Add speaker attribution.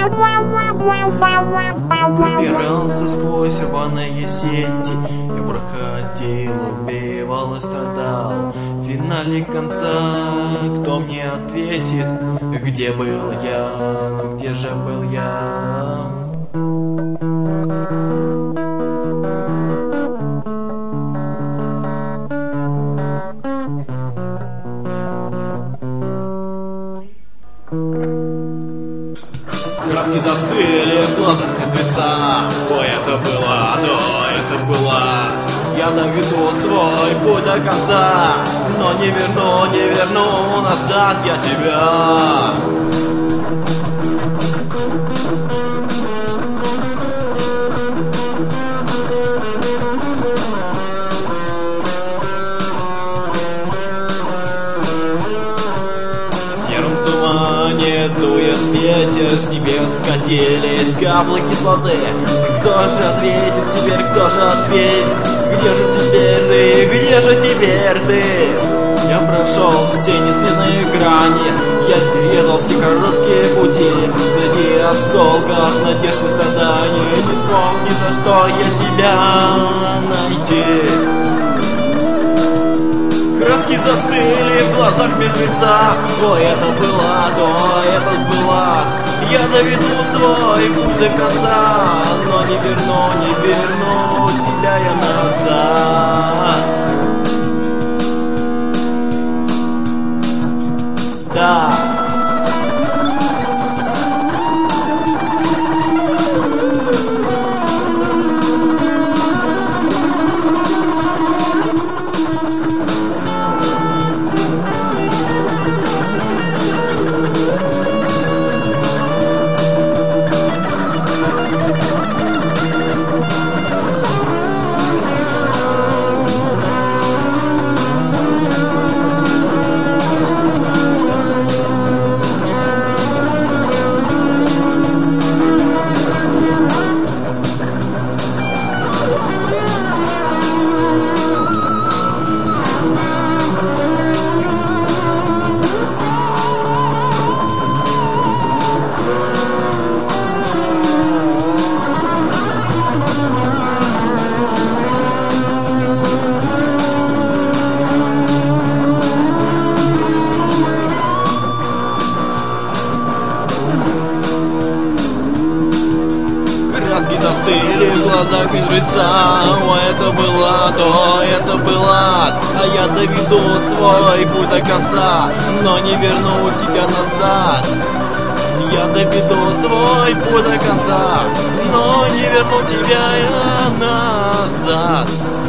Speaker 1: Пробирался сквозь рваные сети, я проходил, убивал и страдал. В финале конца кто мне ответит, где был я, ну где же был я? Краски застыли в глазах мертвеца. Ой, это было ад, ой, это было ад. Я доведу свой путь до конца, но не верну назад я тебя. В сером тумане дует ветер, с небес скатились каплы кислоты. Кто же ответит теперь, кто же ответит? Где же теперь ты, где же теперь ты? Я прошел все несметные грани, я перерезал все короткие пути. Среди осколков надежд и страданий не смог ни за что я тебя найти. Краски застыли в глазах мертвеца. Ой, это был ад, ой, это был ад. Я доведу свой путь до конца, но не верну тебя я назад. Да. Застыли в глазах мертвеца. Ой, это был ад, ой, это был ад. А я доведу свой путь до конца, но не верну тебя назад. Я доведу свой путь до конца, но не верну тебя назад.